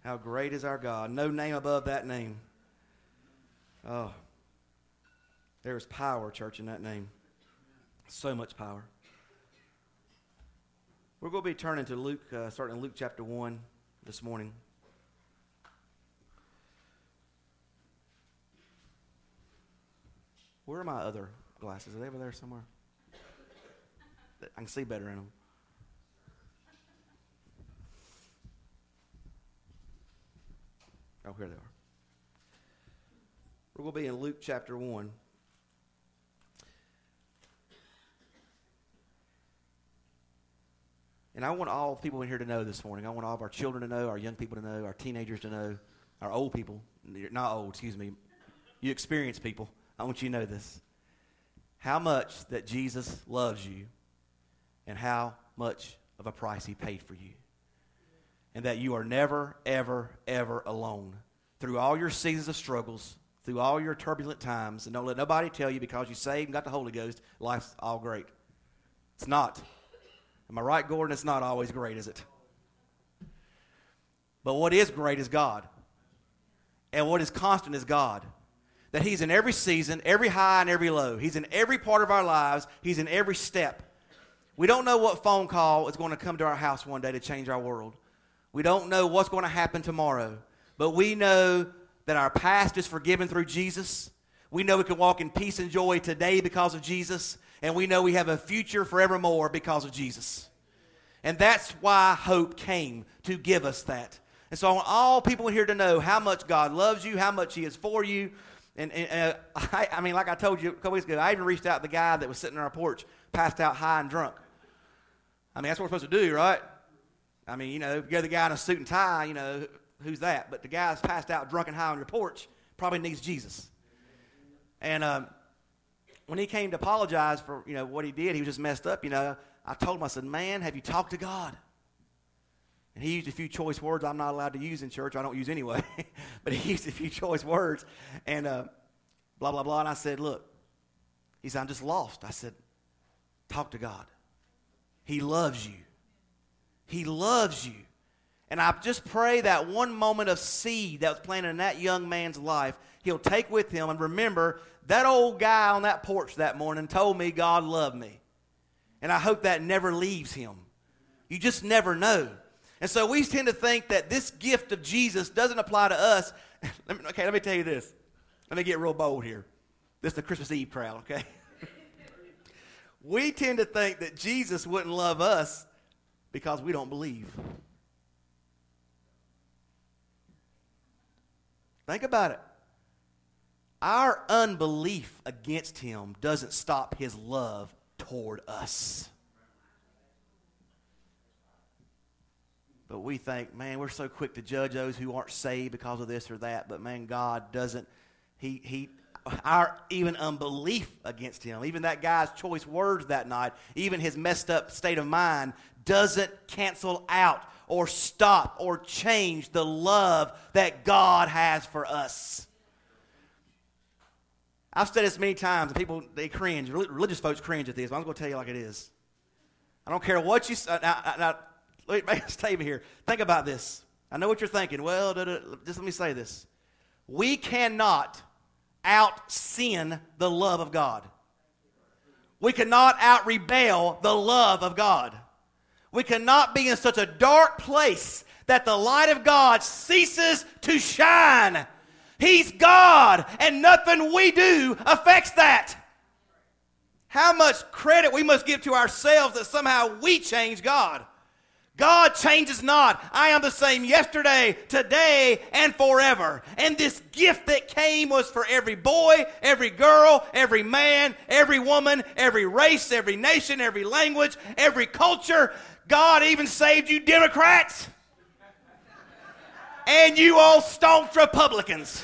How great is our God. No name above that name. Oh, there is power, church, in that name. So much power. We're going to be turning to Luke, starting in Luke chapter 1 this morning. Where are my other glasses? Are they over there somewhere? I can see better in them. Oh, here they are. We're going to be in Luke chapter 1. And I want all people in here to know this morning. I want all of our children to know, our young people to know, our teenagers to know, our old people. Not old, excuse me. You experienced people. I want you to know this. How much that Jesus loves you and how much of a price he paid for you. And that you are never, ever, ever alone. Through all your seasons of struggles, through all your turbulent times, and don't let nobody tell you because you saved and got the Holy Ghost, life's all great. It's not. Am I right, Gordon? It's not always great, is it? But what is great is God. And what is constant is God. That he's in every season, every high and every low. He's in every part of our lives. He's in every step. We don't know what phone call is going to come to our house one day to change our world. We don't know what's going to happen tomorrow. But we know that our past is forgiven through Jesus. We know we can walk in peace and joy today because of Jesus. And we know we have a future forevermore because of Jesus. And that's why hope came, to give us that. And so I want all people here to know how much God loves you, how much he is for you. And I mean, like I told you a couple weeks ago, I even reached out to the guy that was sitting on our porch, passed out high and drunk. I mean, that's what we're supposed to do, right? I mean, you know, if you're the guy in a suit and tie, you know, who's that? But the guy that's passed out drunk and high on your porch probably needs Jesus. And when he came to apologize for, you know, what he did, he was just messed up, you know. I told him, I said, man, have you talked to God? And he used a few choice words I'm not allowed to use in church. I don't use anyway. But he used a few choice words. And blah, blah, blah. And I said, look. He said, I'm just lost. I said, talk to God. He loves you. He loves you. And I just pray that one moment of seed that was planted in that young man's life, he'll take with him. And remember, that old guy on that porch that morning told me God loved me. And I hope that never leaves him. You just never know. And so we tend to think that this gift of Jesus doesn't apply to us. Let me tell you this. Let me get real bold here. This is the Christmas Eve crowd, okay? We tend to think that Jesus wouldn't love us because we don't believe. Think about it. Our unbelief against him doesn't stop his love toward us. But we think, man, we're so quick to judge those who aren't saved because of this or that. But man, God doesn't. Our even unbelief against him, even that guy's choice words that night, even his messed up state of mind, doesn't cancel out or stop or change the love that God has for us. I've said this many times, and people, they cringe. Religious folks cringe at this, but I'm going to tell you like it is. I don't care what you say. Now, make a statement here. Think about this. I know what you're thinking. Well, just let me say this. We cannot out-sin the love of God. We cannot out-rebel the love of God. We cannot be in such a dark place that the light of God ceases to shine. He's God, and nothing we do affects that. How much credit we must give to ourselves that somehow we change God. God changes not. I am the same yesterday, today, and forever. And this gift that came was for every boy, every girl, every man, every woman, every race, every nation, every language, every culture. God even saved you Democrats. And you old staunch Republicans.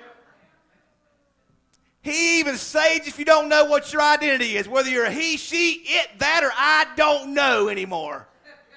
He even saved you if you don't know what your identity is. Whether you're a he, she, it, that, or I don't know anymore.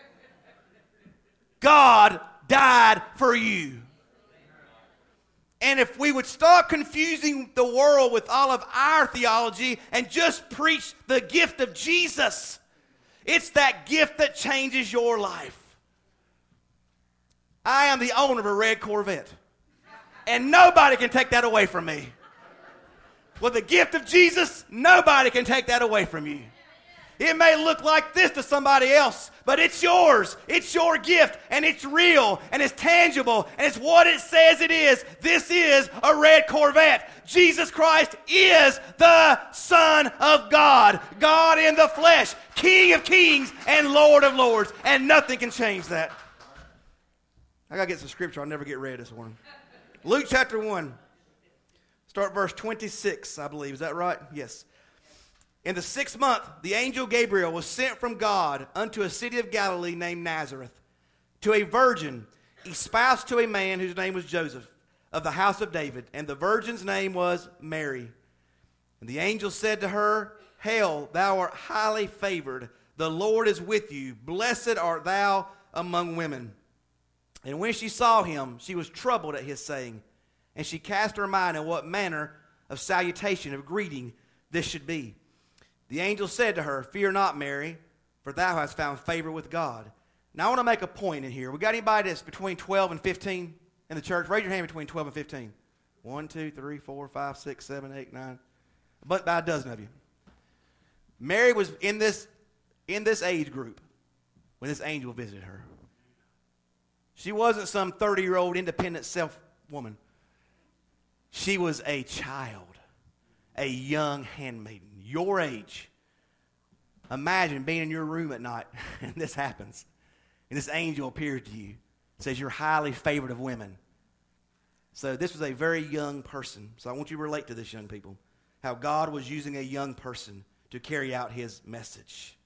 God died for you. And if we would stop confusing the world with all of our theology and just preach the gift of Jesus, it's that gift that changes your life. I am the owner of a red Corvette. And nobody can take that away from me. With the gift of Jesus, nobody can take that away from you. It may look like this to somebody else, but it's yours. It's your gift, and it's real, and it's tangible, and it's what it says it is. This is a red Corvette. Jesus Christ is the Son of God, God in the flesh, King of kings and Lord of lords, and nothing can change that. I got to get some scripture. I'll never get ready this morning. Luke chapter 1, start verse 26, I believe. Is that right? Yes. In the 6th month, the angel Gabriel was sent from God unto a city of Galilee named Nazareth, to a virgin espoused to a man whose name was Joseph, of the house of David, and the virgin's name was Mary. And the angel said to her, Hail, thou art highly favored, the Lord is with you, blessed art thou among women. And when she saw him, she was troubled at his saying, and she cast her mind in what manner of salutation, of greeting, this should be. The angel said to her, Fear not, Mary, for thou hast found favor with God. Now I want to make a point in here. We got anybody that's between 12 and 15 in the church? Raise your hand between 12 and 15. 1, 2, 3, 4, 5, 6, 7, 8, 9. About a dozen of you. Mary was in this age group when this angel visited her. She wasn't some 30-year-old independent self-woman. She was a child, a young handmaiden. Your age. Imagine being in your room at night and this happens. And this angel appears to you. Says you're highly favored of women. So this was a very young person. So I want you to relate to this, young people. How God was using a young person to carry out his message.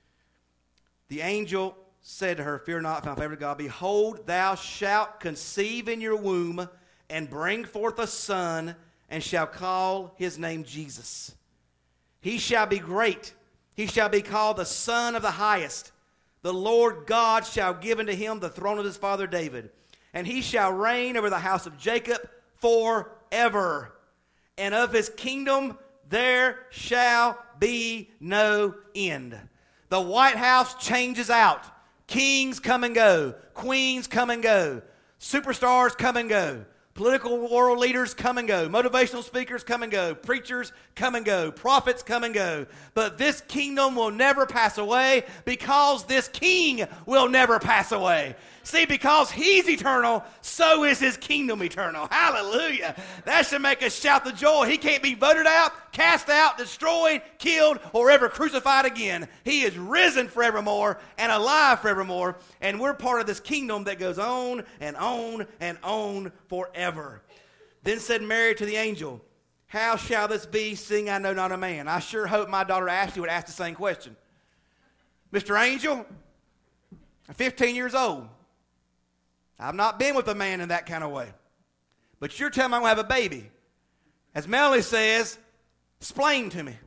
The angel said to her, Fear not, found favor of God. Behold, thou shalt conceive in your womb and bring forth a son, and shall call his name Jesus. He shall be great. He shall be called the Son of the Highest. The Lord God shall give unto him the throne of his father David. And he shall reign over the house of Jacob forever. And of his kingdom there shall be no end. The White House changes out. Kings come and go. Queens come and go. Superstars come and go. Political world leaders come and go. Motivational speakers come and go. Preachers come and go. Prophets come and go. But this kingdom will never pass away because this king will never pass away. See, because he's eternal, so is his kingdom eternal. Hallelujah. That should make us shout the joy. He can't be voted out, cast out, destroyed, killed, or ever crucified again. He is risen forevermore and alive forevermore. And we're part of this kingdom that goes on and on and on forever. Then said Mary to the angel, How shall this be, seeing I know not a man? I sure hope my daughter Ashley would ask the same question. Mr. Angel, I'm 15 years old. I've not been with a man in that kind of way. But you're telling me I'm going to have a baby. As Melanie says, explain to me.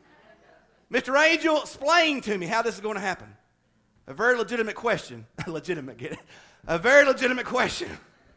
Mr. Angel, explain to me how this is going to happen. A very legitimate question. Legitimate, get it? A very legitimate question.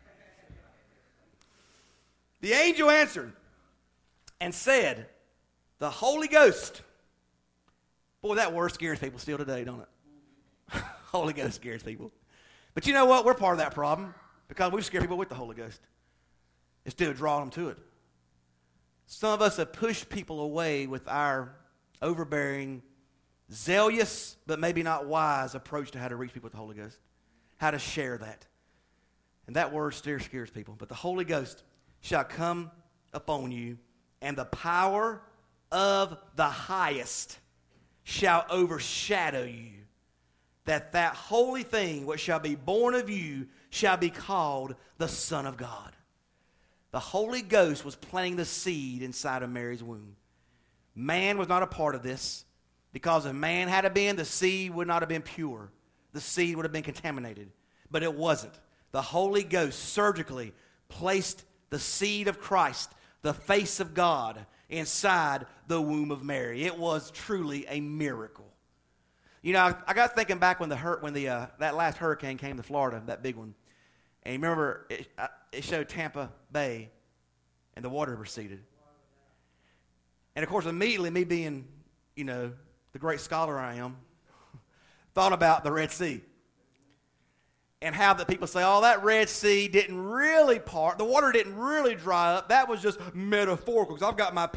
The angel answered and said, The Holy Ghost. Boy, that word scares people still today, don't it? Holy Ghost scares people. But you know what? We're part of that problem because we scare people with the Holy Ghost instead of drawing them to it. Some of us have pushed people away with our overbearing, zealous, but maybe not wise approach to how to reach people with the Holy Ghost, how to share that. And that word still scares people. But the Holy Ghost shall come upon you, and the power of the highest shall overshadow you. That holy thing which shall be born of you shall be called the Son of God. The Holy Ghost was planting the seed inside of Mary's womb. Man was not a part of this, because if man had been, the seed would not have been pure. The seed would have been contaminated. But it wasn't. The Holy Ghost surgically placed the seed of Christ, the face of God, inside the womb of Mary. It was truly a miracle. You know, I got thinking back when that last hurricane came to Florida, that big one. And you remember, it showed Tampa Bay, and the water receded. And, of course, immediately, me being, the great scholar I am, thought about the Red Sea. and how that people say, oh, that Red Sea didn't really part. The water didn't really dry up. That was just metaphorical because I've got my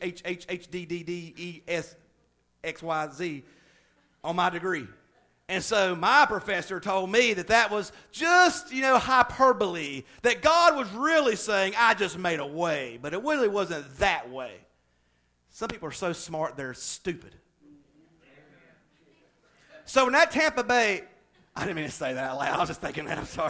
PhHHHDDDESXYZ on my degree. And so my professor told me that was just, hyperbole, that God was really saying, I just made a way, but it really wasn't that way. Some people are so smart, they're stupid. So when that Tampa Bay, I didn't mean to say that out loud. I was just thinking that. I'm sorry.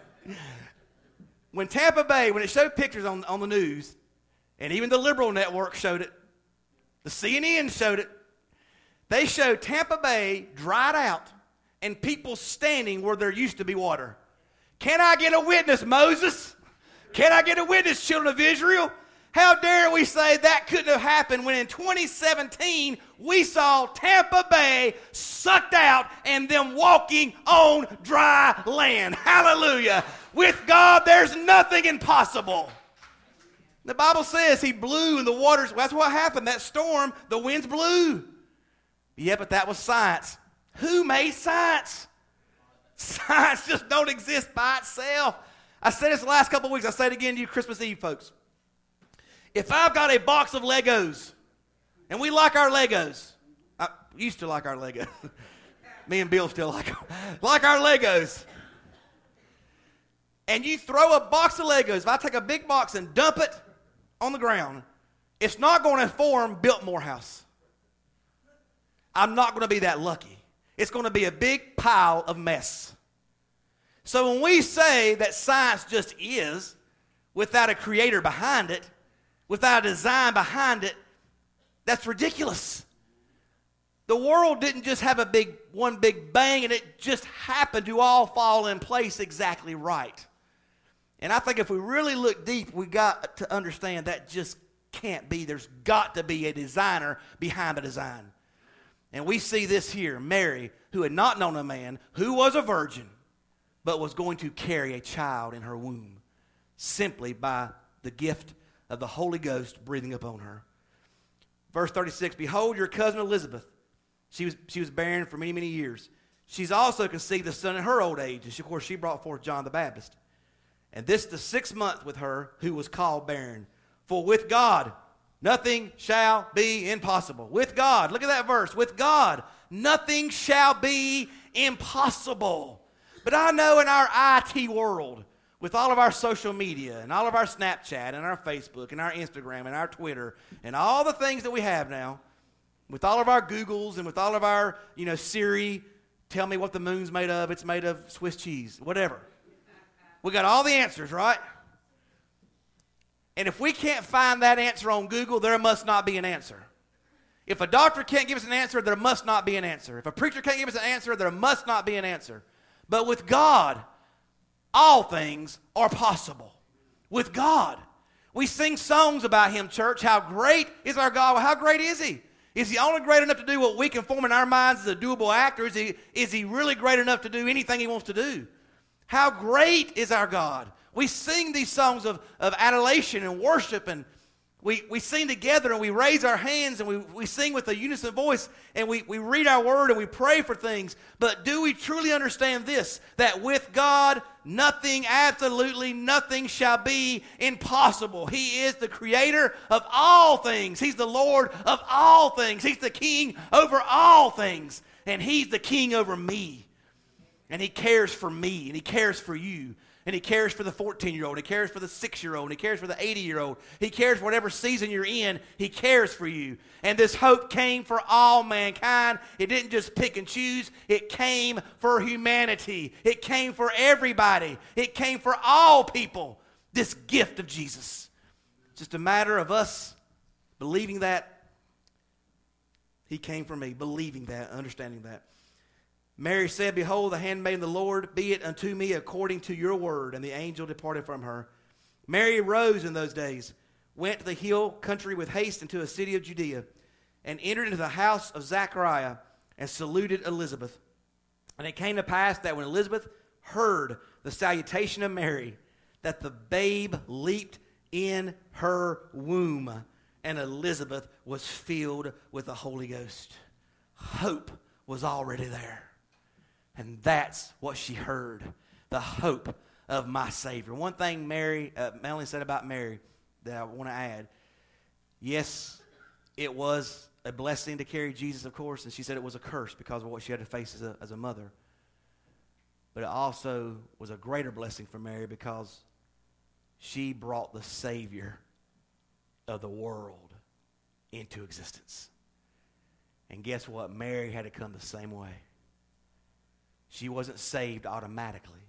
When Tampa Bay, when it showed pictures on the news, and even the liberal network showed it, the CNN showed it, they showed Tampa Bay dried out and people standing where there used to be water. Can I get a witness, Moses? Can I get a witness, children of Israel? How dare we say that couldn't have happened when in 2017 we saw Tampa Bay sucked out and them walking on dry land. Hallelujah. With God, there's nothing impossible. The Bible says he blew in the waters. That's what happened. That storm, the winds blew. Yeah, but that was science. Who made science? Science just don't exist by itself. I said this the last couple of weeks. I say it again to you Christmas Eve, folks. If I've got a box of Legos, and we like our Legos, I used to like our Legos. Me and Bill still like our Legos. And you throw a box of Legos, if I take a big box and dump it on the ground, it's not going to form Biltmore House. I'm not going to be that lucky. It's going to be a big pile of mess. So when we say that science just is, without a creator behind it, without a design behind it, that's ridiculous. The world didn't just have one big bang and it just happened to all fall in place exactly right. And I think if we really look deep, we got to understand that just can't be. There's got to be a designer behind the design. And we see this here, Mary, who had not known a man, who was a virgin, but was going to carry a child in her womb simply by the gift of the Holy Ghost breathing upon her. Verse 36, behold, your cousin Elizabeth. She was barren for many, many years. She's also conceived a son in her old age. And of course, she brought forth John the Baptist. And this is the 6th month with her who was called barren. For with God, nothing shall be impossible. With God, look at that verse. With God, nothing shall be impossible. But I know in our IT world, with all of our social media and all of our Snapchat and our Facebook and our Instagram and our Twitter and all the things that we have now, with all of our Googles and with all of our, Siri, tell me what the moon's made of. It's made of Swiss cheese, whatever. We got all the answers, right? And if we can't find that answer on Google, there must not be an answer. If a doctor can't give us an answer, there must not be an answer. If a preacher can't give us an answer, there must not be an answer. But with God, all things are possible. With God. We sing songs about him, church. How great is our God? Well, how great is he? Is he only great enough to do what we can form in our minds as a doable act, or is he really great enough to do anything he wants to do? How great is our God? We sing these songs of adulation and worship, and we sing together and we raise our hands and we sing with a unison voice, and we read our word and we pray for things. But do we truly understand this? That with God, nothing, absolutely nothing shall be impossible. He is the creator of all things. He's the Lord of all things. He's the king over all things. And he's the king over me. And he cares for me, and he cares for you. And he cares for the 14-year-old. He cares for the 6-year-old. And he cares for the 80-year-old. He cares for whatever season you're in. He cares for you. And this hope came for all mankind. It didn't just pick and choose. It came for humanity. It came for everybody. It came for all people. This gift of Jesus. It's just a matter of us believing that he came for me. Believing that, understanding that. Mary said, behold, the handmaid of the Lord, be it unto me according to your word. And the angel departed from her. Mary arose in those days, went to the hill country with haste into a city of Judea, and entered into the house of Zachariah, and saluted Elizabeth. And it came to pass that when Elizabeth heard the salutation of Mary, that the babe leaped in her womb, and Elizabeth was filled with the Holy Ghost. Hope was already there. And that's what she heard. the hope of my Savior. One thing Melanie said about Mary that I want to add, yes, it was a blessing to carry Jesus, of course, and she said it was a curse because of what she had to face as a mother. But it also was a greater blessing for Mary because she brought the Savior of the world into existence. And guess what? Mary had to come the same way. She wasn't saved automatically.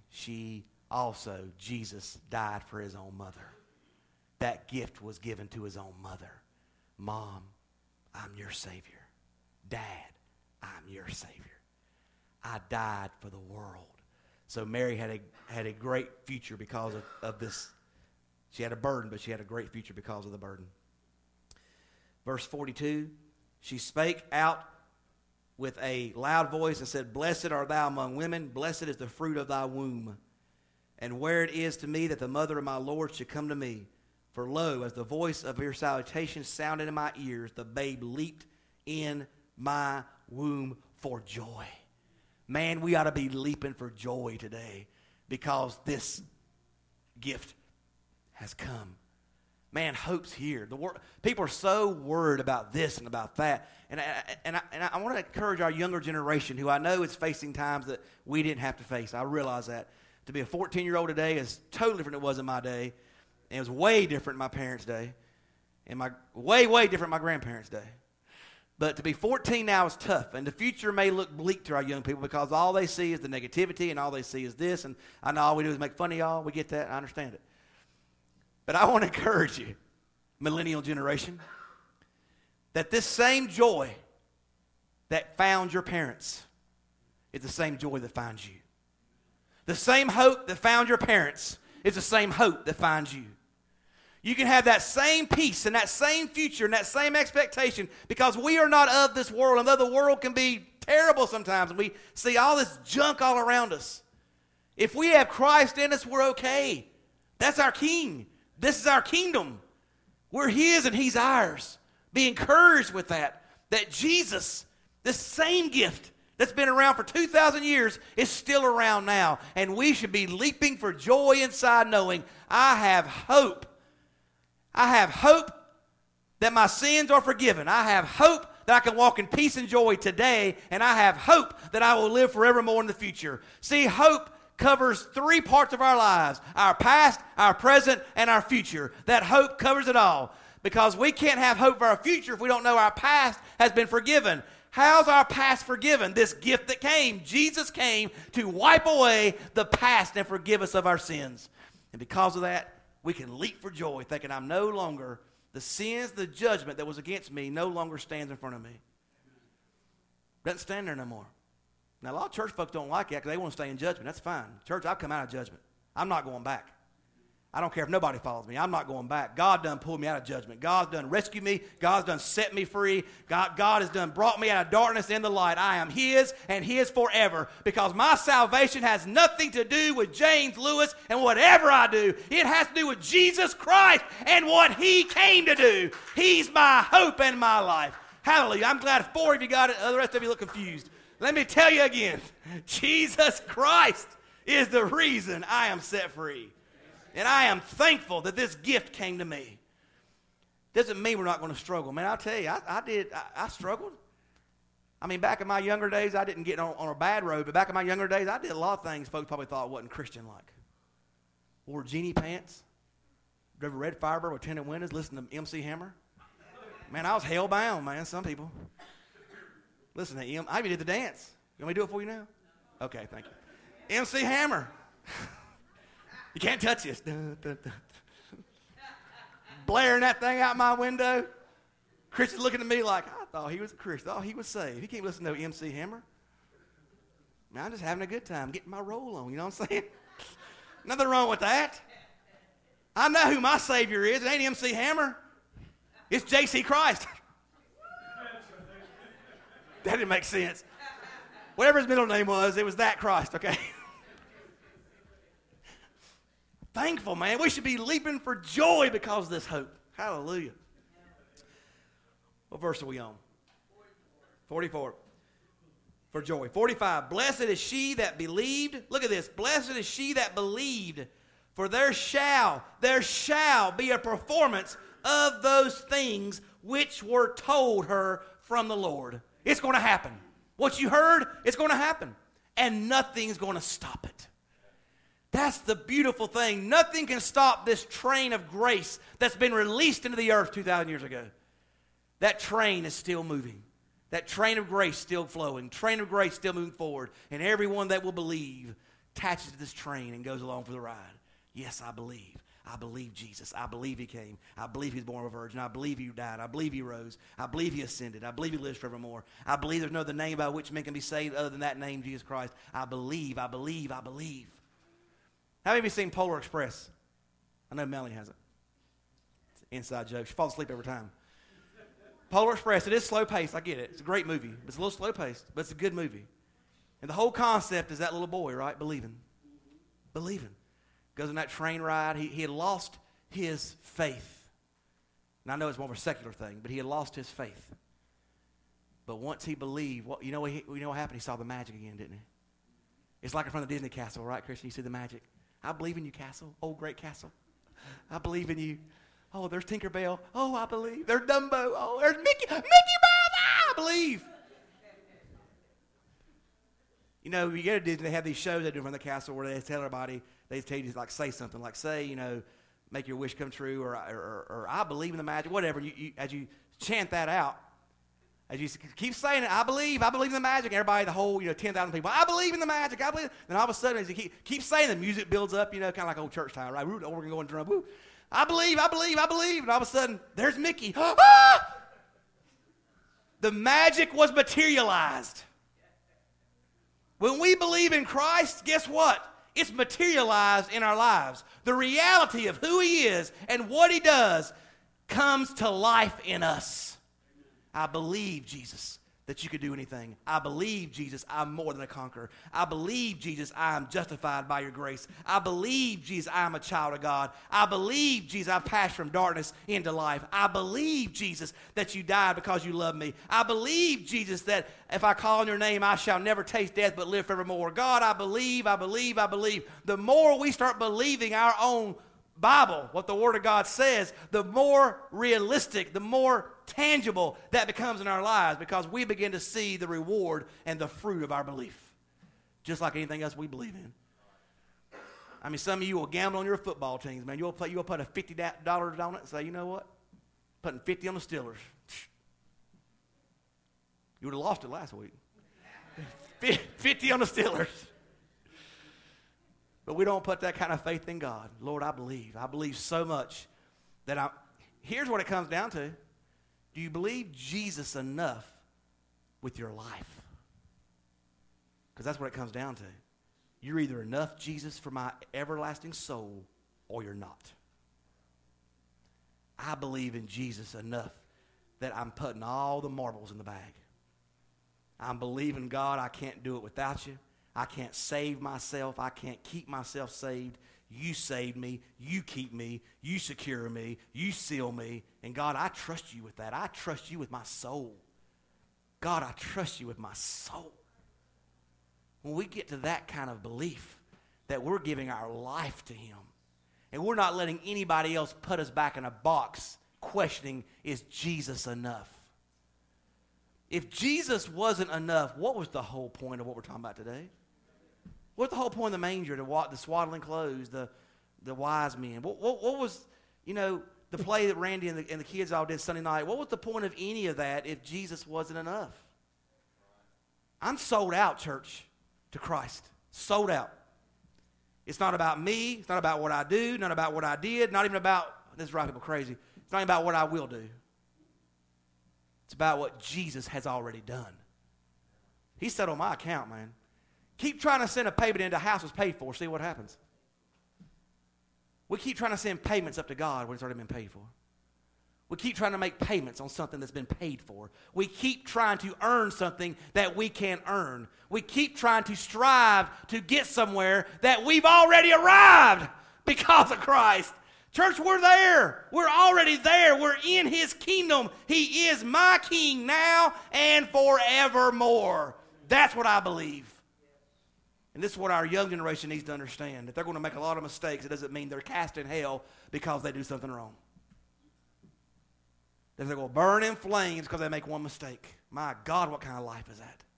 Jesus died for his own mother. That gift was given to his own mother. Mom, I'm your Savior. Dad, I'm your Savior. I died for the world. So Mary had a great future because of this. She had a burden, but she had a great future because of the burden. Verse 42, she spake out with a loud voice and said, Blessed art thou among women, blessed is the fruit of thy womb. And where it is to me that the mother of my Lord should come to me. For lo, as the voice of your salutation sounded in my ears, the babe leaped in my womb for joy. Man, we ought to be leaping for joy today because this gift has come. Man, hope's here. People are so worried about this and about that. And I want to encourage our younger generation who I know is facing times that we didn't have to face. I realize that. To be a 14-year-old today is totally different than it was in my day. And it was way different in my parents' day. And way different in my grandparents' day. But to be 14 now is tough. And the future may look bleak to our young people because all they see is the negativity and all they see is this. And I know all we do is make fun of y'all. We get that. I understand it. But I want to encourage you, millennial generation, that this same joy that found your parents is the same joy that finds you. The same hope that found your parents is the same hope that finds you. You can have that same peace and that same future and that same expectation because we are not of this world. And though the world can be terrible sometimes and we see all this junk all around us, if we have Christ in us, we're okay. That's our King. This is our kingdom. We're his and he's ours. Be encouraged with that Jesus, this same gift that's been around for 2,000 years is still around now. And we should be leaping for joy inside knowing I have hope. I have hope that my sins are forgiven. I have hope that I can walk in peace and joy today. And I have hope that I will live forevermore in the future. See, hope covers 3 parts of our lives: our past, our present, and our future. That hope covers it all. Because we can't have hope for our future if we don't know our past has been forgiven. How's our past forgiven? This gift that came. Jesus came to wipe away the past and forgive us of our sins. And because of that, we can leap for joy thinking I'm no longer, the sins, the judgment that was against me no longer stands in front of me. Doesn't stand there no more. Now, a lot of church folks don't like that because they want to stay in judgment. That's fine. Church, I've come out of judgment. I'm not going back. I don't care if nobody follows me. I'm not going back. God done pulled me out of judgment. God's done rescued me. God's done set me free. God has done brought me out of darkness into light. I am his and his forever because my salvation has nothing to do with James Lewis and whatever I do. It has to do with Jesus Christ and what he came to do. He's my hope and my life. Hallelujah. I'm glad 4 of you got it. The rest of you look confused. Let me tell you again. Jesus Christ is the reason I am set free. And I am thankful that this gift came to me. Doesn't mean we're not going to struggle. Man, I'll tell you, I struggled. I mean, back in my younger days, I didn't get on a bad road, but back in my younger days, I did a lot of things folks probably thought wasn't Christian-like. Wore genie pants, drove a red Firebird with tinted windows, listened to MC Hammer. Man, I was hell-bound, man, some people. Listen to him. I even did the dance. You want me to do it for you now? Okay, thank you. MC Hammer. You can't touch this. Blaring that thing out my window. Christian's looking at me like, I thought he was a Christian. I thought he was saved. He can't listen to MC Hammer. Man, I'm just having a good time, getting my roll on. You know what I'm saying? Nothing wrong with that. I know who my Savior is. It ain't MC Hammer. It's J.C. Christ. That didn't make sense. Whatever his middle name was, it was that Christ, okay? Thankful, man. We should be leaping for joy because of this hope. Hallelujah. What verse are we on? 44. for joy. 45, blessed is she that believed. Look at this. Blessed is she that believed, for there shall be a performance of those things which were told her from the Lord. It's going to happen. What you heard, it's going to happen. And nothing's going to stop it. That's the beautiful thing. Nothing can stop this train of grace that's been released into the earth 2,000 years ago. That train is still moving. That train of grace still flowing. Train of grace still moving forward. And everyone that will believe attaches to this train and goes along for the ride. Yes, I believe. I believe Jesus. I believe he came. I believe he's born of a virgin. I believe he died. I believe he rose. I believe he ascended. I believe he lives forevermore. I believe there's no other name by which men can be saved other than that name, Jesus Christ. I believe, I believe, I believe. How many of you seen Polar Express? I know Melanie hasn't. It's an inside joke. She falls asleep every time. Polar Express, it is slow paced. I get it. It's a great movie. It's a little slow paced, but it's a good movie. And the whole concept is that little boy, right? Believing. Goes on that train ride. He had lost his faith. And I know it's more of a secular thing, but he had lost his faith. But once he believed, you know what happened? He saw the magic again, didn't he? It's like in front of the Disney castle, right, Christian? You see the magic. I believe in you, castle. Oh, great castle. I believe in you. Oh, there's Tinkerbell. Oh, I believe. There's Dumbo. Oh, there's Mickey Mouse. I believe. You know, you go to Disney, they have these shows they do from the castle where they tell everybody, they tell you to like say something, like say, you know, make your wish come true, or I believe in the magic, whatever. You as you chant that out, as you keep saying it, I believe in the magic. Everybody, the whole 10,000 people, I believe in the magic. I believe. Then all of a sudden, as you keep saying, the music builds up, kind of like old church time, right? We're going to drum. Woo. I believe, and all of a sudden, there's Mickey. Ah! The magic was materialized. When we believe in Christ, guess what? It's materialized in our lives. The reality of who he is and what he does comes to life in us. I believe, Jesus, that you could do anything. I believe, Jesus, I'm more than a conqueror. I believe, Jesus, I am justified by your grace. I believe, Jesus, I am a child of God. I believe, Jesus, I passed from darkness into life. I believe, Jesus, that you died because you love me. I believe, Jesus, that if I call on your name, I shall never taste death but live forevermore. God, I believe. The more we start believing our own Bible, what the Word of God says, the more realistic, the more tangible that becomes in our lives, because we begin to see the reward and the fruit of our belief, just like anything else we believe in. I mean, some of you will gamble on your football teams, man. You'll put a $50 on it and say, you know what? Putting 50 on the Steelers. You would have lost it last week. 50 on the Steelers. But we don't put that kind of faith in God. Lord, I believe. I believe so much that here's what it comes down to. Do you believe Jesus enough with your life? Because that's what it comes down to. You're either enough Jesus for my everlasting soul, or you're not. I believe in Jesus enough that I'm putting all the marbles in the bag. I'm believing, God, I can't do it without you. I can't save myself. I can't keep myself saved. You saved me. You keep me. You secure me. You seal me. And God, I trust you with that. I trust you with my soul. God, I trust you with my soul. When we get to that kind of belief that we're giving our life to him, and we're not letting anybody else put us back in a box questioning, is Jesus enough? If Jesus wasn't enough, what was the whole point of what we're talking about today? What's the whole point of the manger, the swaddling clothes, the wise men? What was, the play that Randy and the kids all did Sunday night? What was the point of any of that if Jesus wasn't enough? I'm sold out, church, to Christ. Sold out. It's not about me. It's not about what I do. Not about what I did. Not even about, this drives people crazy, it's not even about what I will do. It's about what Jesus has already done. He said on my account, man. Keep trying to send a payment into a house that's paid for. See what happens. We keep trying to send payments up to God when it's already been paid for. We keep trying to make payments on something that's been paid for. We keep trying to earn something that we can't earn. We keep trying to strive to get somewhere that we've already arrived because of Christ. Church, we're there. We're already there. We're in his kingdom. He is my king now and forevermore. That's what I believe. And this is what our young generation needs to understand. If they're going to make a lot of mistakes, it doesn't mean they're cast in hell because they do something wrong. If they're going to burn in flames because they make one mistake. My God, what kind of life is that?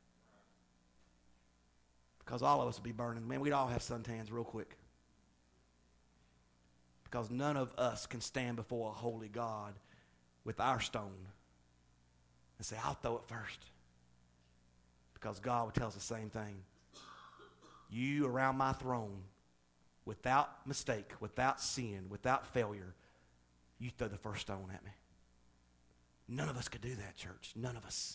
Because all of us would be burning. Man, we'd all have suntans real quick. Because none of us can stand before a holy God with our stone and say, I'll throw it first. Because God would tell us the same thing. You around my throne, without mistake, without sin, without failure, you throw the first stone at me. None of us could do that, church. None of us.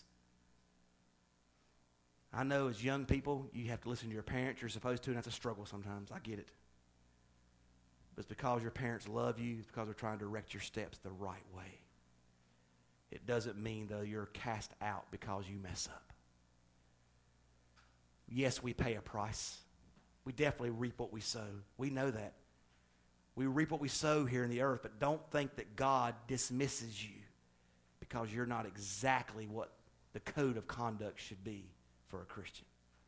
I know as young people, you have to listen to your parents. You're supposed to, and that's a struggle sometimes. I get it. But it's because your parents love you. It's because they're trying to direct your steps the right way. It doesn't mean, though, you're cast out because you mess up. Yes, we pay a price. We definitely reap what we sow. We know that. We reap what we sow here in the earth, but don't think that God dismisses you because you're not exactly what the code of conduct should be for a Christian.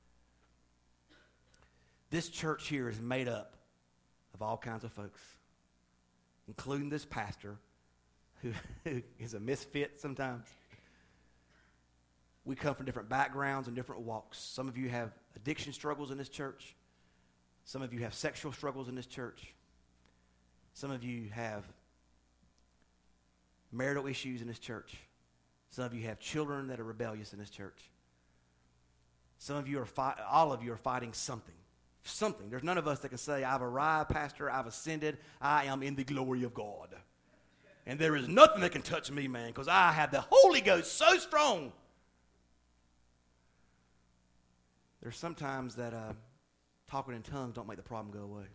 This church here is made up of all kinds of folks, including this pastor who is a misfit sometimes. We come from different backgrounds and different walks. Some of you have addiction struggles in this church. Some of you have sexual struggles in this church. Some of you have marital issues in this church. Some of you have children that are rebellious in this church. Some of you all of you are fighting something. Something. There's none of us that can say, I've arrived, Pastor, I've ascended, I am in the glory of God. And there is nothing that can touch me, man, because I have the Holy Ghost so strong. There's sometimes that talking in tongues don't make the problem go away.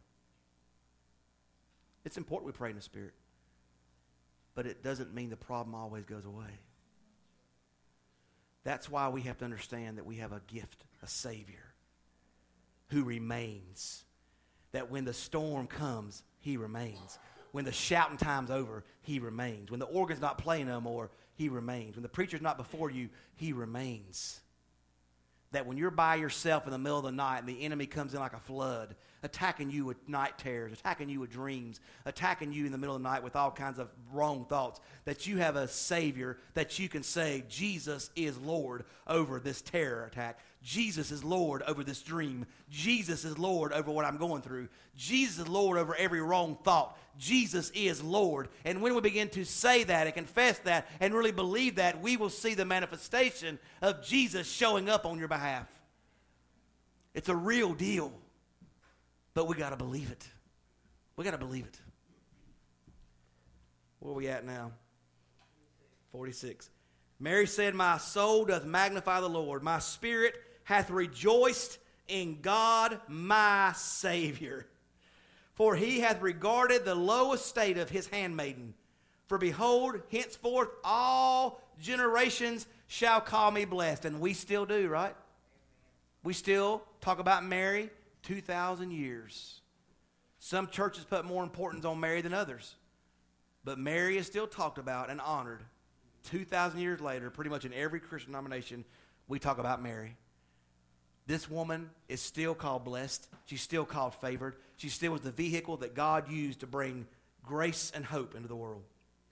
It's important we pray in the Spirit, but it doesn't mean the problem always goes away. That's why we have to understand that we have a gift, a Savior, who remains. That when the storm comes, He remains. When the shouting time's over, He remains. When the organ's not playing no more, He remains. When the preacher's not before you, He remains. That when you're by yourself in the middle of the night and the enemy comes in like a flood, attacking you with night terrors, attacking you with dreams, attacking you in the middle of the night with all kinds of wrong thoughts, that you have a Savior that you can say, Jesus is Lord over this terror attack. Jesus is Lord over this dream. Jesus is Lord over what I'm going through. Jesus is Lord over every wrong thought. Jesus is Lord. And when we begin to say that and confess that and really believe that, we will see the manifestation of Jesus showing up on your behalf. It's a real deal. But we got to believe it. We got to believe it. Where are we at now? 46. Mary said, my soul doth magnify the Lord. My spirit hath rejoiced in God my Savior. For He hath regarded the low estate of His handmaiden. For behold, henceforth all generations shall call me blessed. And we still do, right? We still talk about Mary 2,000 years. Some churches put more importance on Mary than others. But Mary is still talked about and honored 2,000 years later. Pretty much in every Christian denomination, we talk about Mary. This woman is still called blessed. She's still called favored. She still was the vehicle that God used to bring grace and hope into the world.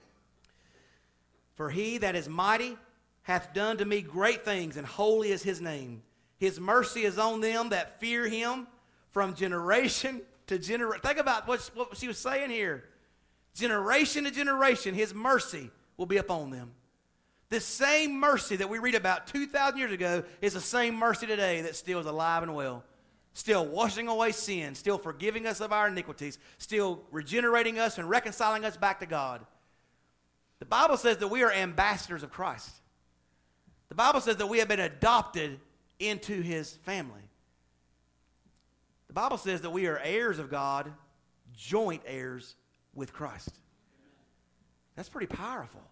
For He that is mighty hath done to me great things, and holy is His name. His mercy is on them that fear Him from generation to generation. Think about what she was saying here. Generation to generation, His mercy will be upon them. This same mercy that we read about 2,000 years ago is the same mercy today that still is alive and well. Still washing away sin, still forgiving us of our iniquities, still regenerating us and reconciling us back to God. The Bible says that we are ambassadors of Christ. The Bible says that we have been adopted into His family. The Bible says that we are heirs of God, joint heirs with Christ. That's pretty powerful.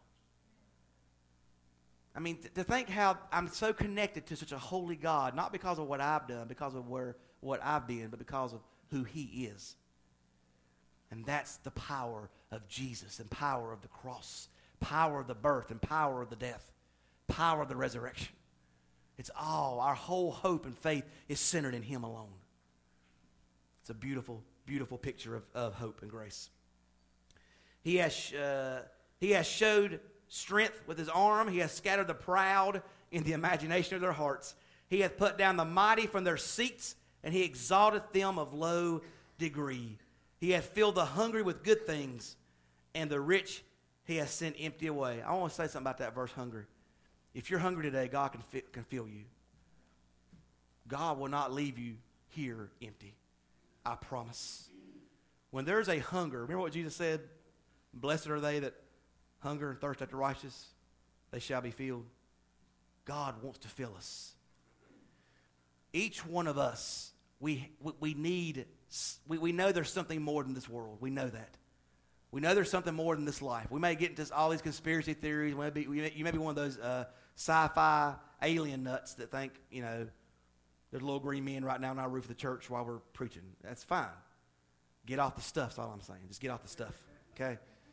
I mean, to think how I'm so connected to such a holy God, not because of what I've done, because of what I've been, but because of who He is. And that's the power of Jesus and power of the cross, power of the birth and power of the death, power of the resurrection. It's all, our whole hope and faith is centered in him alone. It's a beautiful, beautiful picture of hope and grace. He has showed strength with his arm. He has scattered the proud in the imagination of their hearts. He hath put down the mighty from their seats, and he exalteth them of low degree. He hath filled the hungry with good things, and the rich he hath sent empty away. I want to say something about that verse, hungry. If you're hungry today, God can fill you. God will not leave you here empty. I promise. When there's a hunger, remember what Jesus said? Blessed are they that hunger and thirst after righteousness, they shall be filled. God wants to fill us. Each one of us, we know there's something more than this world. We know that. We know there's something more than this life. We may get into all these conspiracy theories. You may be one of those sci-fi alien nuts that think, there's little green men right now on our roof of the church while we're preaching. That's fine. Get off the stuff, that's all I'm saying. Just get off the stuff, okay?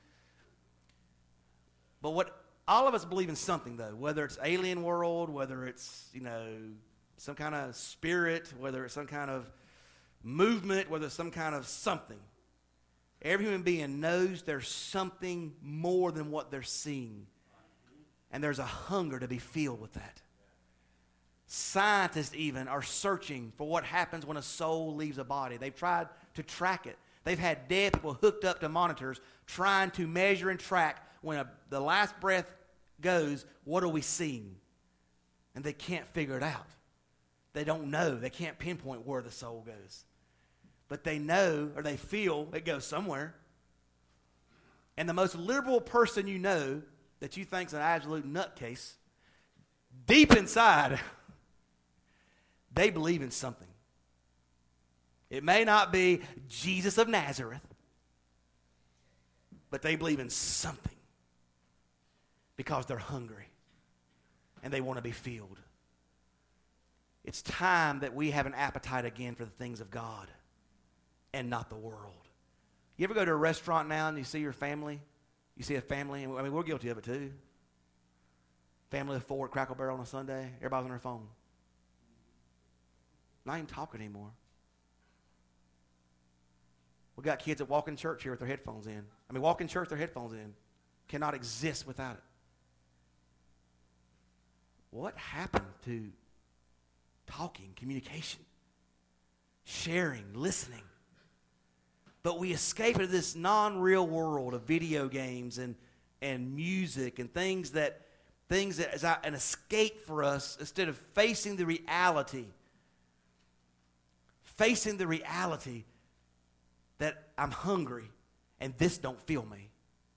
But what all of us believe in something, though, whether it's alien world, whether it's, some kind of spirit, whether it's some kind of movement, whether it's some kind of something. Every human being knows there's something more than what they're seeing. And there's a hunger to be filled with that. Scientists even are searching for what happens when a soul leaves a body. They've tried to track it. They've had dead people hooked up to monitors trying to measure and track when the last breath goes, what are we seeing? And they can't figure it out. They don't know. They can't pinpoint where the soul goes. But they know, or they feel, it goes somewhere. And the most liberal person you know that you think's an absolute nutcase, deep inside, they believe in something. It may not be Jesus of Nazareth, but they believe in something because they're hungry and they want to be filled. It's time that we have an appetite again for the things of God and not the world. You ever go to a restaurant now and you see your family? You see a family, and we're guilty of it too. Family of four at Crackle Barrel on a Sunday, everybody's on their phone. Not even talking anymore. We got kids that walk in church here with their headphones in. Walk in church, their headphones in. Cannot exist without it. What happened to talking, communication, sharing, listening? But we escape into this non-real world of video games and music and things that is an escape for us instead of facing the reality. Facing the reality that I'm hungry and this don't fill me.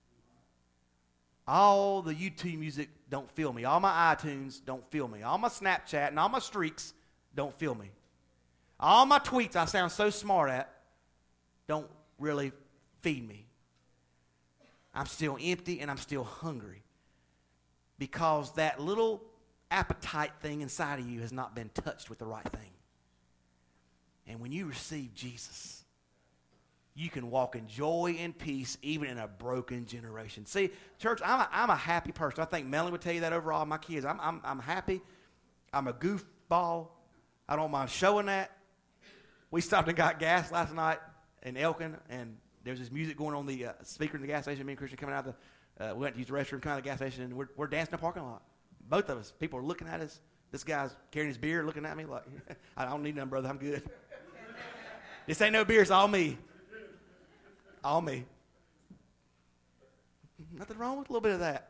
All the YouTube music don't fill me. All my iTunes don't fill me. All my Snapchat and all my streaks don't fill me. All my tweets I sound so smart at don't really feed me. I'm still empty and I'm still hungry because that little appetite thing inside of you has not been touched with the right thing. And when you receive Jesus, you can walk in joy and peace even in a broken generation. See, church, I'm a happy person. I think Melanie would tell you that over all my kids. I'm happy. I'm a goofball. I don't mind showing that. We stopped and got gas last night in Elkin, and there's this music going on the speaker in the gas station. Me and Christian coming out we went to use the restroom, kind of the gas station, and we're dancing in the parking lot. Both of us. People are looking at us. This guy's carrying his beer, looking at me like, I don't need none, brother. I'm good. This ain't no beer. It's all me. All me. Nothing wrong with a little bit of that.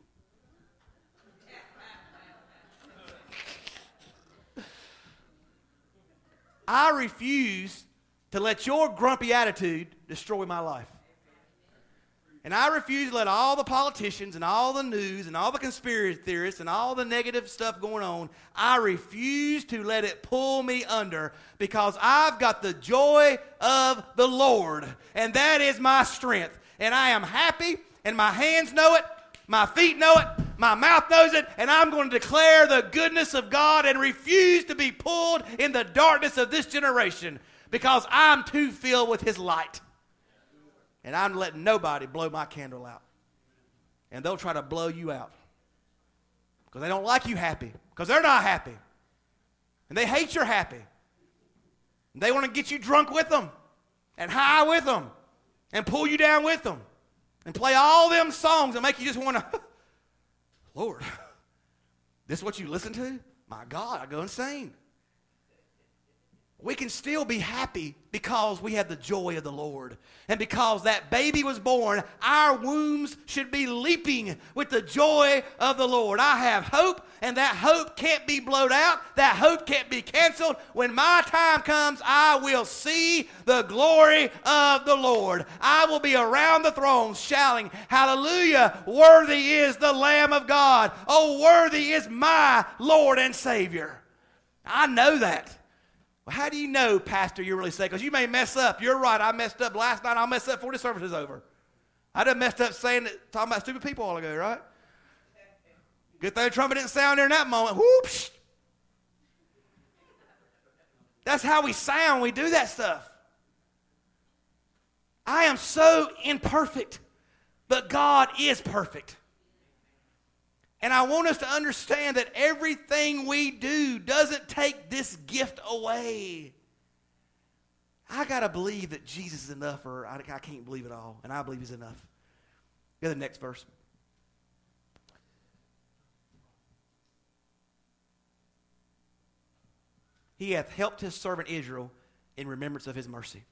I refuse to let your grumpy attitude destroy my life. And I refuse to let all the politicians and all the news and all the conspiracy theorists and all the negative stuff going on, I refuse to let it pull me under because I've got the joy of the Lord. And that is my strength. And I am happy, and my hands know it, my feet know it, my mouth knows it, and I'm going to declare the goodness of God and refuse to be pulled in the darkness of this generation because I'm too filled with His light. And I'm letting nobody blow my candle out. And they'll try to blow you out. Because they don't like you happy. Because they're not happy. And they hate you're happy. And they want to get you drunk with them and high with them and pull you down with them and play all them songs that make you just want to, Lord, this is what you listen to? My God, I go insane. We can still be happy because we have the joy of the Lord. And because that baby was born, our wombs should be leaping with the joy of the Lord. I have hope, and that hope can't be blowed out. That hope can't be canceled. When my time comes, I will see the glory of the Lord. I will be around the throne shouting, hallelujah, worthy is the Lamb of God. Oh, worthy is my Lord and Savior. I know that. Well, how do you know, Pastor, you're really saved? Because you may mess up. You're right. I messed up last night. I'll mess up before the service is over. I done messed up talking about stupid people all ago, right? Good thing the trumpet didn't sound there in that moment. Whoops. That's how we sound when we do that stuff. I am so imperfect, but God is perfect. And I want us to understand that everything we do doesn't take this gift away. I got to believe that Jesus is enough, or I can't believe it all, and I believe he's enough. Go to the next verse. He hath helped his servant Israel in remembrance of his mercy.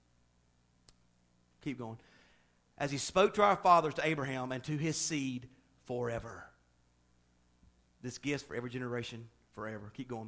Keep going. As he spoke to our fathers, to Abraham, and to his seed forever. This gift for every generation forever. Keep going.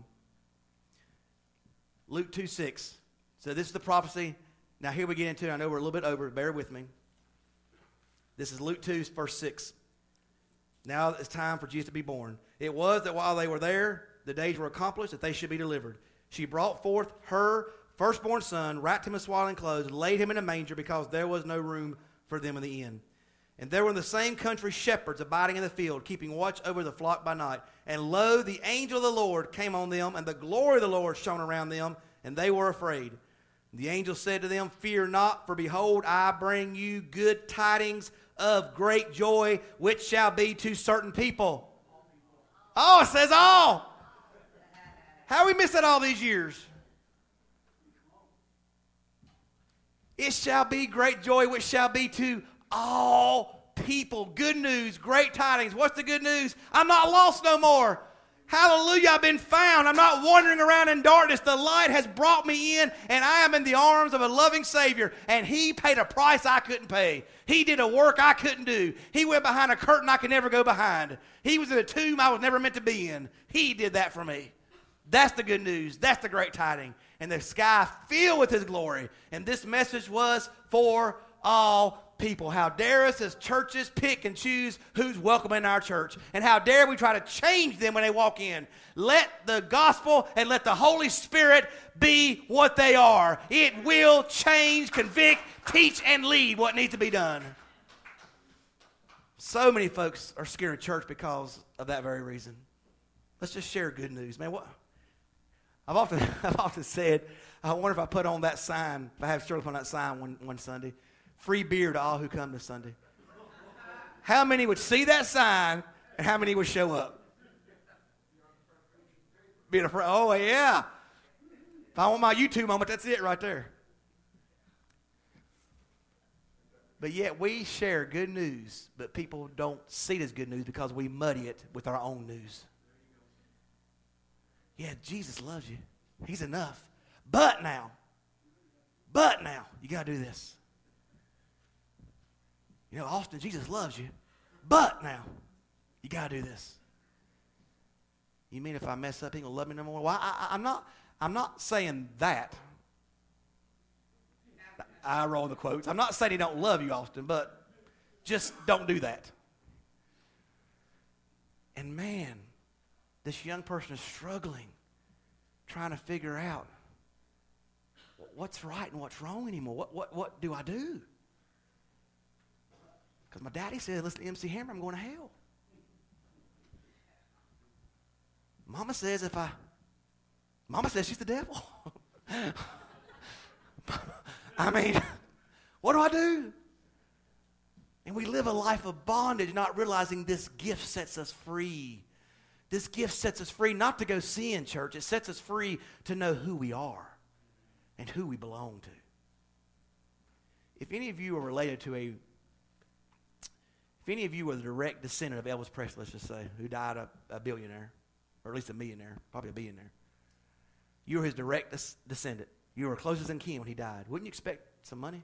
Luke 2:6. So this is the prophecy. Now here we get into it. I know we're a little bit over. Bear with me. This is Luke 2, verse 6. Now it's time for Jesus to be born. It was that while they were there, the days were accomplished that they should be delivered. She brought forth her firstborn son, wrapped him in swaddling clothes, and laid him in a manger because there was no room for them in the inn. And there were in the same country shepherds abiding in the field, keeping watch over the flock by night. And lo, the angel of the Lord came on them, and the glory of the Lord shone around them, and they were afraid. The angel said to them, fear not, for behold, I bring you good tidings of great joy, which shall be to certain people. Oh, it says all. How we missed that all these years? It shall be great joy, which shall be to all people. Good news, great tidings. What's the good news? I'm not lost no more. Hallelujah, I've been found. I'm not wandering around in darkness. The light has brought me in, and I am in the arms of a loving Savior, and he paid a price I couldn't pay. He did a work I couldn't do. He went behind a curtain I could never go behind. He was in a tomb I was never meant to be in. He did that for me. That's the good news. That's the great tidings. And the sky filled with his glory. And this message was for all people. How dare us as churches pick and choose who's welcome in our church. And how dare we try to change them when they walk in. Let the gospel and let the Holy Spirit be what they are. It will change, convict, teach, and lead what needs to be done. So many folks are scared of church because of that very reason. Let's just share good news. Man, what? I've often said, I wonder if I put on that sign, if I have Shirley put on that sign one Sunday, free beer to all who come this Sunday. How many would see that sign and how many would show up? Oh, yeah. If I want my YouTube moment, that's it right there. But yet we share good news, but people don't see it as good news because we muddy it with our own news. Yeah, Jesus loves you. He's enough. But now, you got to do this. You know, Austin, Jesus loves you. But now, you got to do this. You mean if I mess up, he going to love me no more? Well, I'm not saying that. I roll the quotes. I'm not saying he don't love you, Austin, but just don't do that. And man, this young person is struggling, trying to figure out what's right and what's wrong anymore. What do I do? Because my daddy said, listen to MC Hammer, I'm going to hell. Mama says she's the devil. I mean, what do I do? And we live a life of bondage, not realizing this gift sets us free. This gift sets us free not to go sin, church. It sets us free to know who we are and who we belong to. If any of you are related to if any of you were the direct descendant of Elvis Presley, let's just say, who died a billionaire, or at least a millionaire, probably a billionaire. You were his direct descendant. You were closest in kin when he died. Wouldn't you expect some money?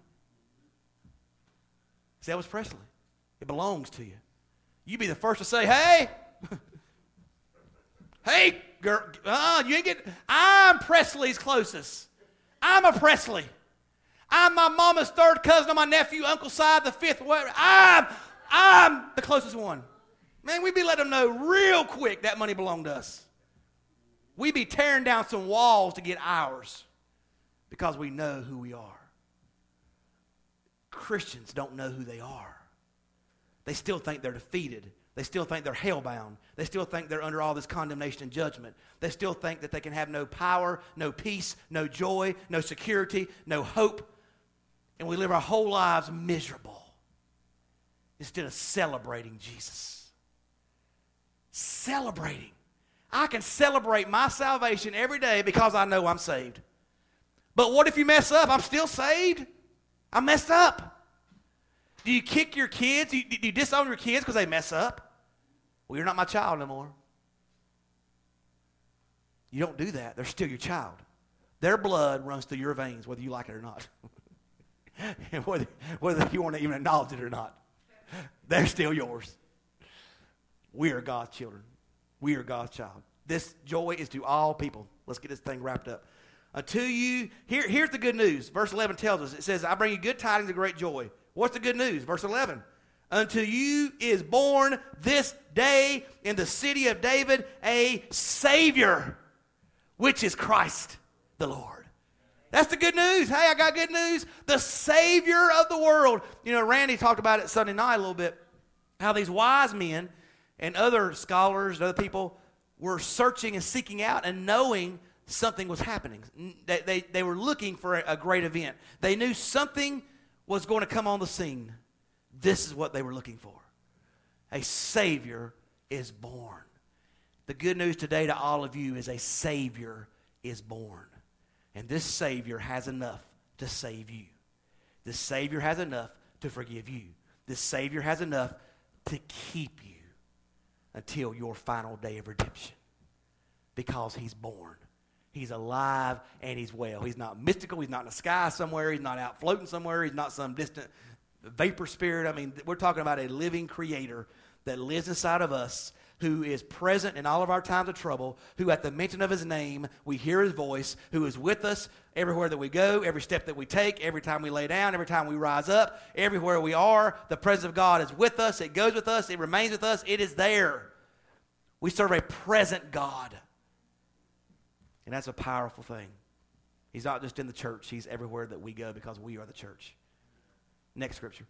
It's Elvis Presley. It belongs to you. You'd be the first to say, hey, hey, girl, you ain't getting, I'm Presley's closest. I'm a Presley. I'm my mama's third cousin on my nephew, uncle's side, the fifth, whatever. I'm the closest one. Man, we'd be letting them know real quick that money belonged to us. We'd be tearing down some walls to get ours because we know who we are. Christians don't know who they are. They still think they're defeated. They still think they're hell-bound. They still think they're under all this condemnation and judgment. They still think that they can have no power, no peace, no joy, no security, no hope. And we live our whole lives miserable instead of celebrating Jesus. Celebrating. I can celebrate my salvation every day because I know I'm saved. But what if you mess up? I'm still saved. I messed up. Do you kick your kids? Do you disown your kids because they mess up? Well, you're not my child anymore. You don't do that. They're still your child. Their blood runs through your veins, whether you like it or not. And whether you want to even acknowledge it or not. They're still yours. We are God's children. We are God's child. This joy is to all people. Let's get this thing wrapped up. Unto you, here's the good news. Verse 11 tells us, it says, I bring you good tidings of great joy. What's the good news? Verse 11. Unto you is born this day in the city of David a Savior, which is Christ the Lord. That's the good news. Hey, I got good news. The Savior of the world. You know, Randy talked about it Sunday night a little bit, how these wise men and other scholars and other people were searching and seeking out and knowing something was happening. They were looking for a great event. They knew something was going to come on the scene. This is what they were looking for. A Savior is born. The good news today to all of you is a Savior is born. And this Savior has enough to save you. This Savior has enough to forgive you. This Savior has enough to keep you until your final day of redemption. Because he's born. He's alive and he's well. He's not mystical. He's not in the sky somewhere. He's not out floating somewhere. He's not some distant vapor spirit. I mean, we're talking about a living creator that lives inside of us, who is present in all of our times of trouble, who at the mention of his name, we hear his voice, who is with us everywhere that we go, every step that we take, every time we lay down, every time we rise up, everywhere we are. The presence of God is with us. It goes with us. It remains with us. It is there. We serve a present God. And that's a powerful thing. He's not just in the church. He's everywhere that we go because we are the church. Next scripture.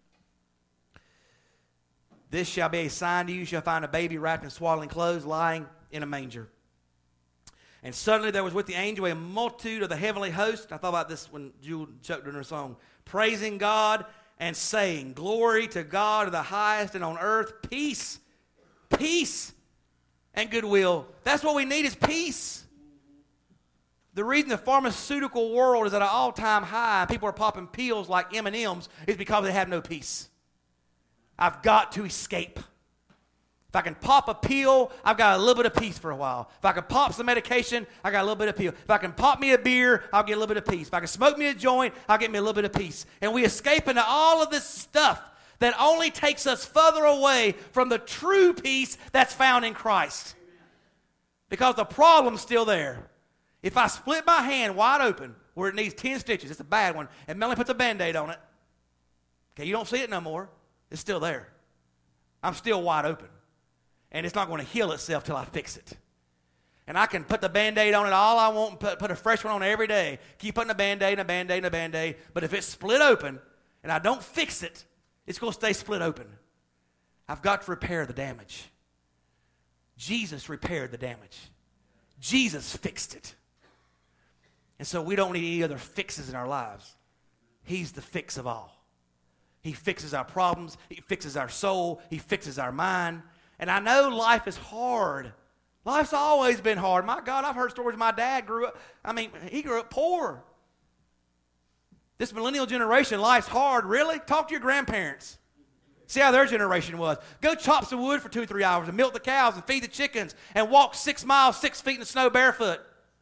This shall be a sign to you. You shall find a baby wrapped in swaddling clothes, lying in a manger. And suddenly there was with the angel a multitude of the heavenly host. I thought about this when Jewel choked in her song. Praising God and saying, Glory to God in the highest, and on earth peace. Peace and goodwill. That's what we need, is peace. The reason the pharmaceutical world is at an all-time high and people are popping pills like M&Ms is because they have no peace. I've got to escape. If I can pop a pill, I've got a little bit of peace for a while. If I can pop some medication, I got a little bit of peace. If I can pop me a beer, I'll get a little bit of peace. If I can smoke me a joint, I'll get me a little bit of peace. And we escape into all of this stuff that only takes us further away from the true peace that's found in Christ. Because the problem's still there. If I split my hand wide open where it needs 10 stitches, it's a bad one, and Melanie puts a Band-Aid on it, okay, you don't see it no more. It's still there. I'm still wide open. And it's not going to heal itself till I fix it. And I can put the Band-Aid on it all I want and put a fresh one on every day. Keep putting a Band-Aid and a Band-Aid and a Band-Aid. But if it's split open and I don't fix it, it's going to stay split open. I've got to repair the damage. Jesus repaired the damage. Jesus fixed it. And so we don't need any other fixes in our lives. He's the fix of all. He fixes our problems. He fixes our soul. He fixes our mind. And I know life is hard Life's always been hard. My God, I've heard stories. My dad he grew up poor. This millennial generation, life's hard. Really? Talk to your grandparents. See how their generation was. Go chop some wood for 2-3 hours and milk the cows and feed the chickens and walk 6 miles, 6 feet in the snow barefoot.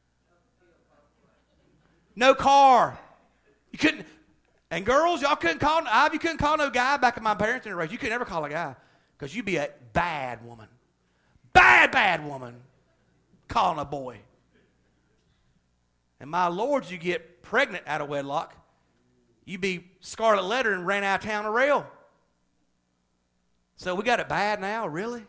No car. You couldn't. And girls, you couldn't call no guy back in my parents' generation. You could never call a guy because you'd be a bad woman. Bad woman calling a boy. And my Lord, you get pregnant out of wedlock, you be scarlet letter and ran out of town a rail. So we got it bad now, really?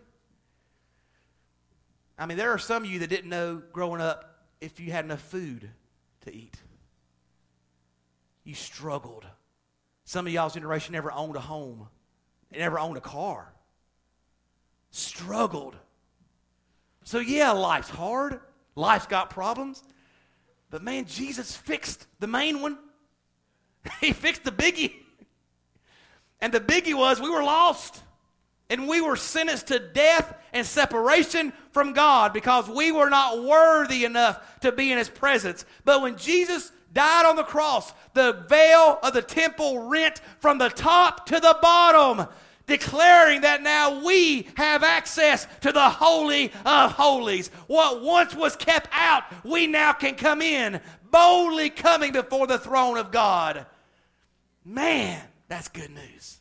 I mean, there are some of you that didn't know growing up if you had enough food to eat. You struggled. Some of y'all's generation never owned a home. They never owned a car. Struggled. So yeah, life's hard. Life's got problems. But man, Jesus fixed the main one. He fixed the biggie. And the biggie was we were lost. And we were sentenced to death and separation from God because we were not worthy enough to be in His presence. But when Jesus died on the cross, the veil of the temple rent from the top to the bottom, declaring that now we have access to the Holy of Holies. What once was kept out, we now can come in, boldly coming before the throne of God. Man, that's good news.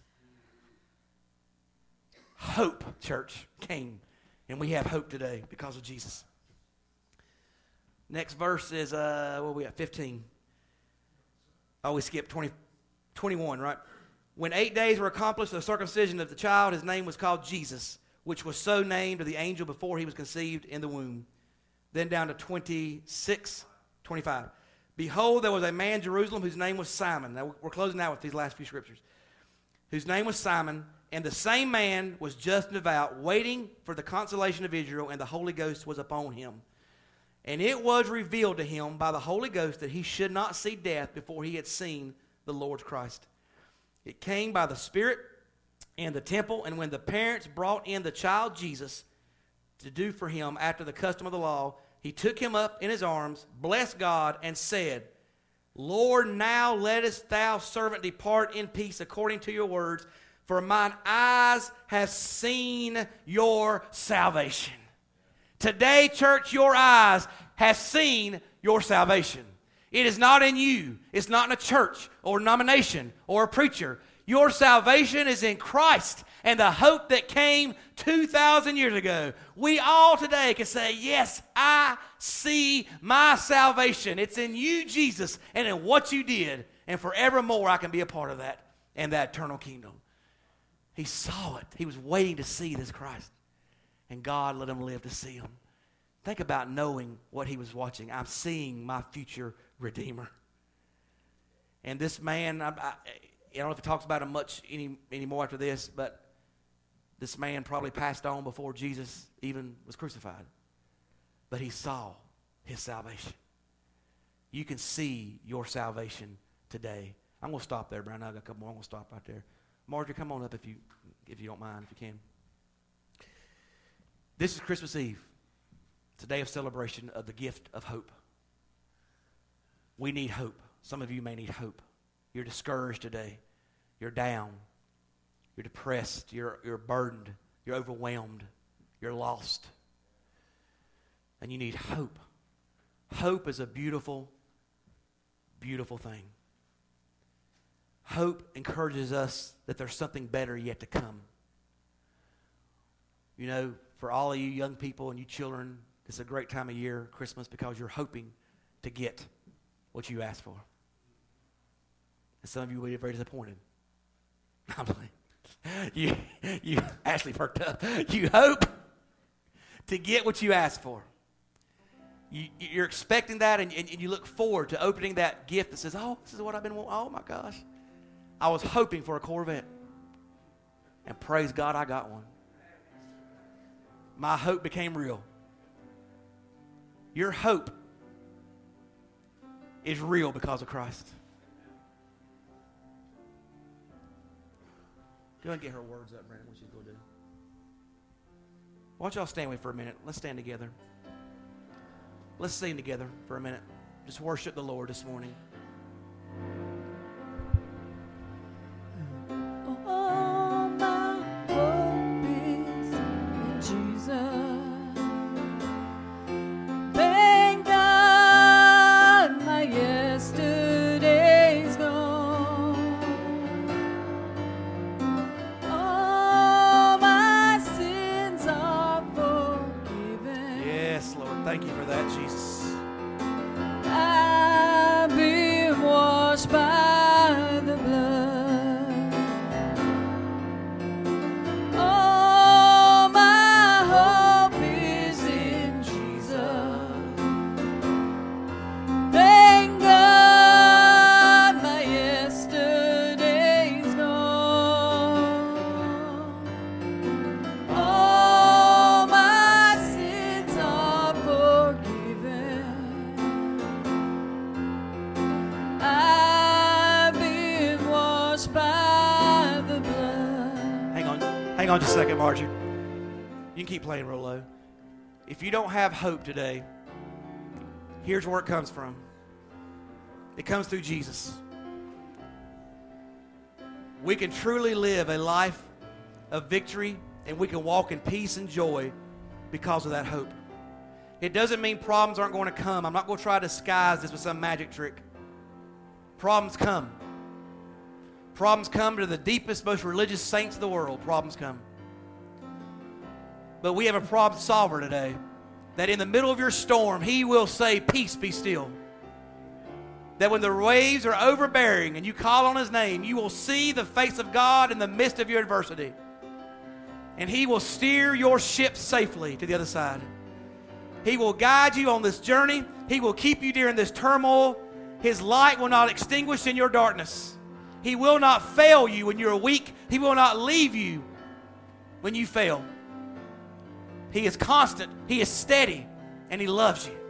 Hope, church, came, and we have hope today because of Jesus. Next verse is, what are we at, 15. Oh, we skipped 21, right? When 8 days were accomplished, the circumcision of the child, his name was called Jesus, which was so named of the angel before he was conceived in the womb. Then down to 25. Behold, there was a man in Jerusalem whose name was Simon. Now, we're closing out with these last few scriptures. Whose name was Simon, and the same man was just and devout, waiting for the consolation of Israel, and the Holy Ghost was upon him. And it was revealed to him by the Holy Ghost that he should not see death before he had seen the Lord's Christ. It came by the Spirit in the temple, and when the parents brought in the child Jesus to do for him after the custom of the law, he took him up in his arms, blessed God, and said, Lord, now lettest thou servant depart in peace according to your words, for mine eyes have seen your salvation. Today, church, your eyes have seen your salvation. It is not in you. It's not in a church or denomination or a preacher. Your salvation is in Christ and the hope that came 2,000 years ago. We all today can say, yes, I see my salvation. It's in you, Jesus, and in what you did. And forevermore, I can be a part of that and that eternal kingdom. He saw it. He was waiting to see this Christ. And God let him live to see him. Think about knowing what he was watching. I'm seeing my future Redeemer. And this man, I don't know if he talks about him much anymore after this, but this man probably passed on before Jesus even was crucified. But he saw his salvation. You can see your salvation today. I'm going to stop there, Brian. I got a couple more. I'm going to stop right there. Marjorie, come on up if you don't mind, if you can. This is Christmas Eve. It's a day of celebration of the gift of hope. We need hope. Some of you may need hope. You're discouraged today. You're down. You're depressed. You're burdened. You're overwhelmed. You're lost. And you need hope. Hope is a beautiful, beautiful thing. Hope encourages us that there's something better yet to come. You know, for all of you young people and you children, it's a great time of year, Christmas, because you're hoping to get what you asked for. And some of you will be very disappointed. I'm like, you actually perked up. You hope to get what you asked for. You're expecting that, and you look forward to opening that gift that says, oh, this is what I've been wanting. Oh, my gosh. I was hoping for a Corvette. And praise God, I got one. My hope became real. Your hope is real because of Christ. Go ahead and get her words up, Brandon, what she's going to do. Why don't y'all stand with me for a minute? Let's stand together. Let's sing together for a minute. Just worship the Lord this morning. All my hope is in Jesus. Thank God my yesterday's gone. All my sins are forgiven. Yes, Lord. Thank you for that, Jesus. I've been washed by the blood. All my hope is in Jesus. Thank God my yesterday's gone. All my sins are forgiven. I've been washed by the blood. Hang on just a second, Margie. You can keep playing real low. If you don't have hope today, here's where it comes from. It comes through Jesus. We can truly live a life of victory, and we can walk in peace and joy because of that hope. It doesn't mean problems aren't going to come. I'm not going to try to disguise this with some magic trick. Problems come. Problems come to the deepest, most religious saints of the world. Problems come. But we have a problem solver today, that in the middle of your storm, He will say, peace, be still. That when the waves are overbearing and you call on His name, you will see the face of God in the midst of your adversity. And He will steer your ship safely to the other side. He will guide you on this journey. He will keep you during this turmoil. His light will not extinguish in your darkness. He will not fail you when you're weak. He will not leave you when you fail. He is constant. He is steady. And He loves you.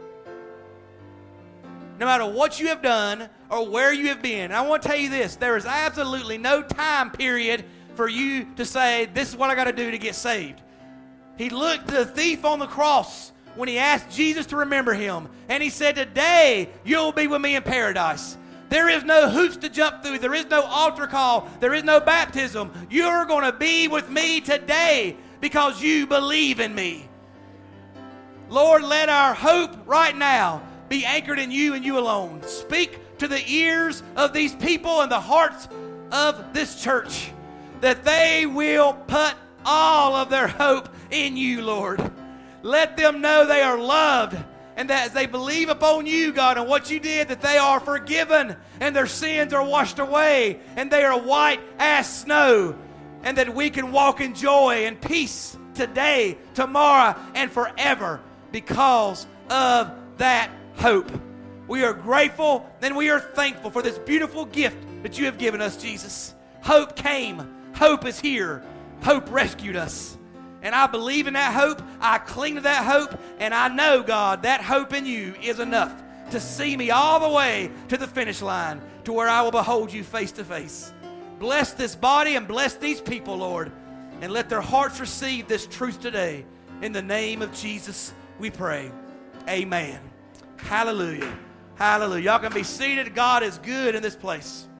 No matter what you have done or where you have been, I want to tell you this. There is absolutely no time period for you to say, this is what I got to do to get saved. He looked to the thief on the cross when he asked Jesus to remember him. And He said, today you'll be with me in paradise. There is no hoops to jump through. There is no altar call. There is no baptism. You're going to be with me today because you believe in me. Lord, let our hope right now be anchored in you and you alone. Speak to the ears of these people and the hearts of this church that they will put all of their hope in you, Lord. Let them know they are loved, and that as they believe upon you, God, and what you did, that they are forgiven and their sins are washed away and they are white as snow, and that we can walk in joy and peace today, tomorrow, and forever because of that hope. We are grateful and we are thankful for this beautiful gift that you have given us, Jesus. Hope came. Hope is here. Hope rescued us. And I believe in that hope. I cling to that hope. And I know, God, that hope in you is enough to see me all the way to the finish line, to where I will behold you face to face. Bless this body and bless these people, Lord. And let their hearts receive this truth today. In the name of Jesus, we pray. Amen. Hallelujah. Hallelujah. Y'all can be seated. God is good in this place.